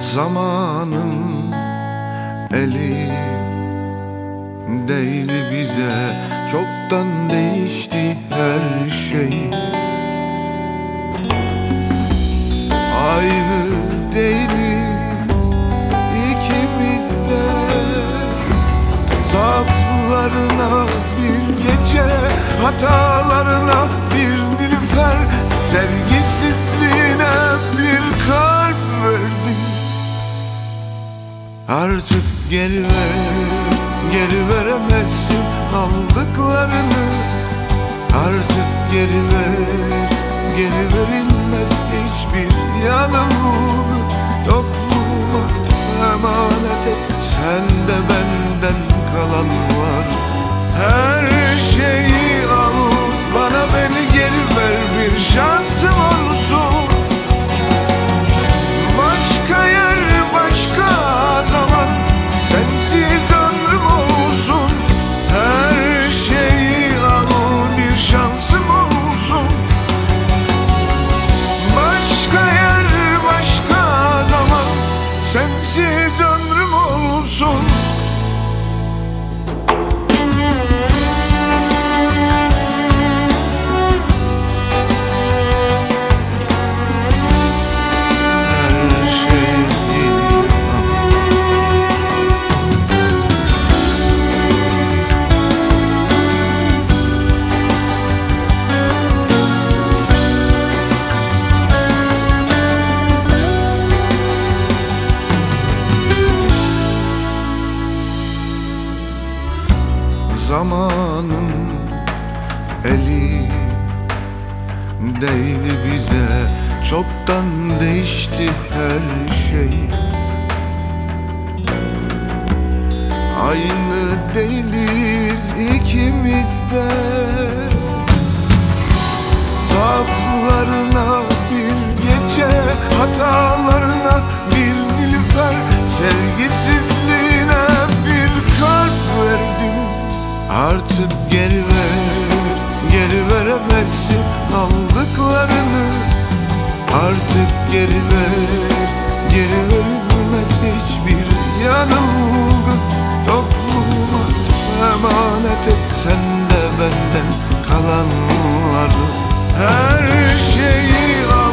Zamanın eli değdi bize, çoktan değişti her şey. Aynı değiliz ikimiz de. Zaaflarına bir gece, hatalarına bir nilüfer, sevgisizliğine bir kalp verdim. Artık geri veremezsin aldıklarını. Artık geri verilmez hiçbir yanılgı. Yokluğuma emanet et, sende benden kalan var. Her şeyi al, bana beni geri ver, bir şansım olsun. Başka yer, başka zaman, sensiz ömrüm olsun. Her şeyi al, bir şansım olsun. Başka yer, başka zaman, sensiz ömrüm olsun. Zamanın eli değdi bize, çoktan değişti her şey. Aynı değiliz ikimiz de. Zaaflarına bir gece, hatalarına bir nilüfer, sevgisizliğine bir kalp verdim. Artık geri veremezsin aldıklarını. Artık geri verilmez hiçbir yanılgı. Yokluğuma emanet et, sende benden kalanları. Her şeyi al,